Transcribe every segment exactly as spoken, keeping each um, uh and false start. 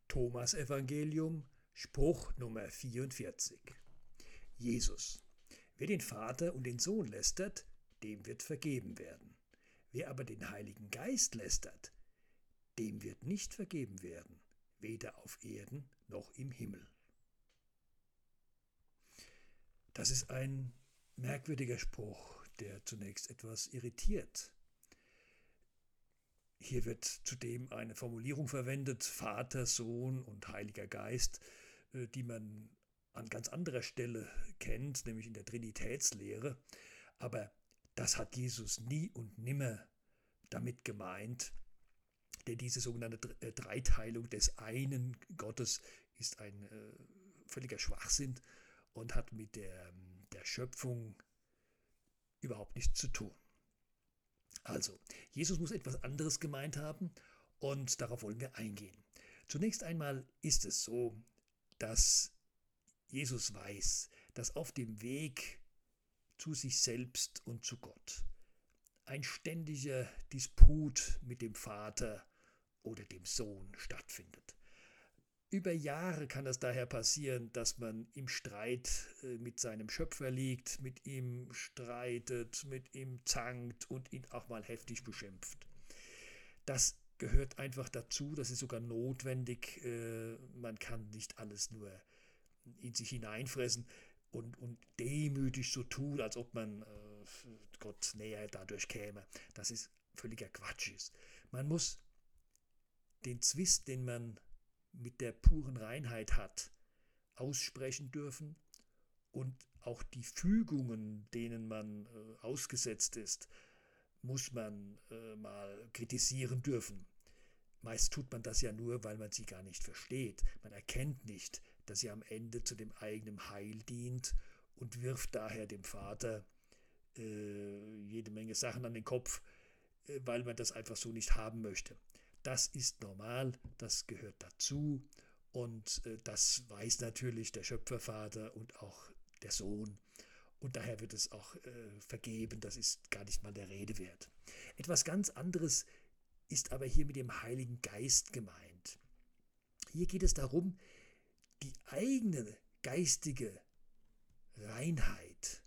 Thomas-Evangelium, Spruch Nummer vierundvierzig. Jesus: Wer den Vater und den Sohn lästert, dem wird vergeben werden. Wer aber den Heiligen Geist lästert, dem wird nicht vergeben werden, weder auf Erden noch im Himmel. Das ist ein merkwürdiger Spruch, der zunächst etwas irritiert. Hier wird zudem eine Formulierung verwendet, Vater, Sohn und Heiliger Geist, die man an ganz anderer Stelle kennt, nämlich in der Trinitätslehre. Aber das hat Jesus nie und nimmer damit gemeint, denn diese sogenannte Dreiteilung des einen Gottes ist ein äh, völliger Schwachsinn und hat mit der, der Schöpfung überhaupt nichts zu tun. Also, Jesus muss etwas anderes gemeint haben und darauf wollen wir eingehen. Zunächst einmal ist es so, dass Jesus weiß, dass auf dem Weg zu sich selbst und zu Gott ein ständiger Disput mit dem Vater oder dem Sohn stattfindet. Über Jahre kann es daher passieren, dass man im Streit mit seinem Schöpfer liegt, mit ihm streitet, mit ihm zankt und ihn auch mal heftig beschimpft. Das gehört einfach dazu, das ist sogar notwendig. Man kann nicht alles nur in sich hineinfressen und, und demütig so tun, als ob man Gott näher dadurch käme. Das ist völliger Quatsch. Man muss den Zwist, den man mit der puren Reinheit hat, aussprechen dürfen und auch die Fügungen, denen man äh, ausgesetzt ist, muss man äh, mal kritisieren dürfen. Meist tut man das ja nur, weil man sie gar nicht versteht. Man erkennt nicht, dass sie am Ende zu dem eigenen Heil dient und wirft daher dem Vater äh, jede Menge Sachen an den Kopf, äh, weil man das einfach so nicht haben möchte. Das ist normal, das gehört dazu und äh, das weiß natürlich der Schöpfervater und auch der Sohn und daher wird es auch äh, vergeben, das ist gar nicht mal der Rede wert. Etwas ganz anderes ist aber hier mit dem Heiligen Geist gemeint. Hier geht es darum, die eigene geistige Reinheit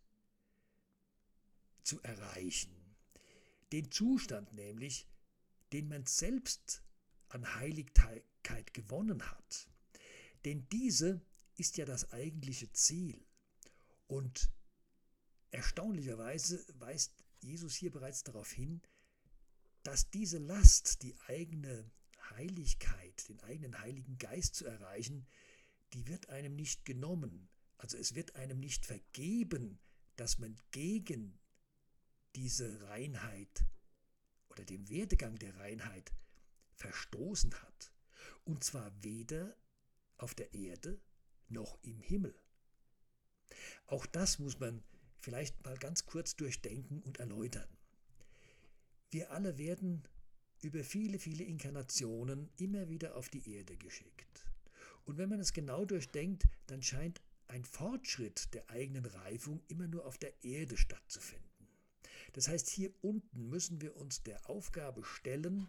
zu erreichen. Den Zustand nämlich, den man selbst an Heiligkeit gewonnen hat. Denn diese ist ja das eigentliche Ziel. Und erstaunlicherweise weist Jesus hier bereits darauf hin, dass diese Last, die eigene Heiligkeit, den eigenen Heiligen Geist zu erreichen, die wird einem nicht genommen. Also es wird einem nicht vergeben, dass man gegen diese Reinheit oder dem Werdegang der Reinheit verstoßen hat. Und zwar weder auf der Erde noch im Himmel. Auch das muss man vielleicht mal ganz kurz durchdenken und erläutern. Wir alle werden über viele, viele Inkarnationen immer wieder auf die Erde geschickt. Und wenn man es genau durchdenkt, dann scheint ein Fortschritt der eigenen Reifung immer nur auf der Erde stattzufinden. Das heißt, hier unten müssen wir uns der Aufgabe stellen,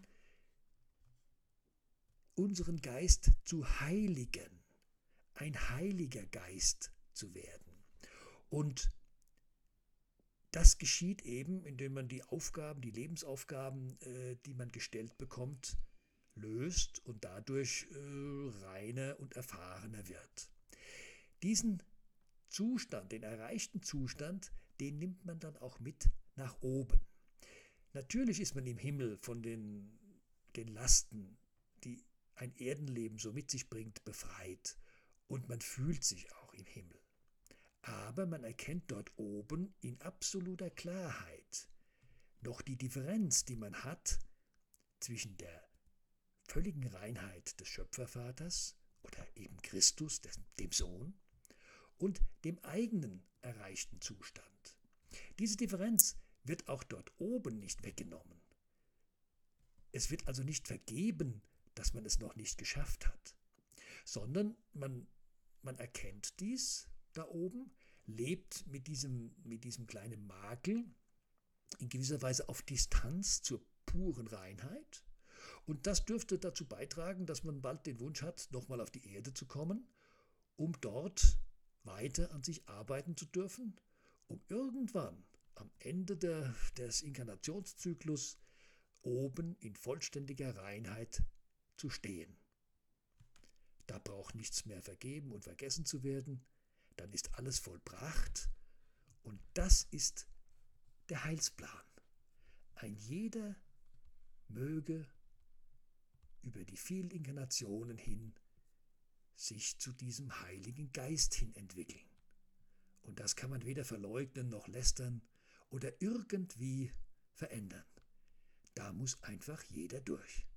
unseren Geist zu heiligen, ein heiliger Geist zu werden. Und das geschieht eben, indem man die Aufgaben, die Lebensaufgaben, äh, die man gestellt bekommt, löst und dadurch äh, reiner und erfahrener wird. Diesen Zustand, den erreichten Zustand, den nimmt man dann auch mit nach oben. Natürlich ist man im Himmel von den, den Lasten, die ein Erdenleben so mit sich bringt, befreit und man fühlt sich auch im Himmel. Aber man erkennt dort oben in absoluter Klarheit noch die Differenz, die man hat zwischen der völligen Reinheit des Schöpfervaters oder eben Christus, dem Sohn, und dem eigenen erreichten Zustand. Diese Differenz wird auch dort oben nicht weggenommen. Es wird also nicht vergeben, dass man es noch nicht geschafft hat, sondern man, man erkennt dies da oben, lebt mit diesem, mit diesem kleinen Makel in gewisser Weise auf Distanz zur puren Reinheit Und das dürfte dazu beitragen, dass man bald den Wunsch hat, nochmal auf die Erde zu kommen, um dort weiter an sich arbeiten zu dürfen, um irgendwann am Ende der, des Inkarnationszyklus oben in vollständiger Reinheit zu stehen. Da braucht nichts mehr vergeben und vergessen zu werden, dann ist alles vollbracht und das ist der Heilsplan. Ein jeder möge über die vielen Inkarnationen hin sich zu diesem Heiligen Geist hin entwickeln. Und das kann man weder verleugnen noch lästern oder irgendwie verändern. Da muss einfach jeder durch.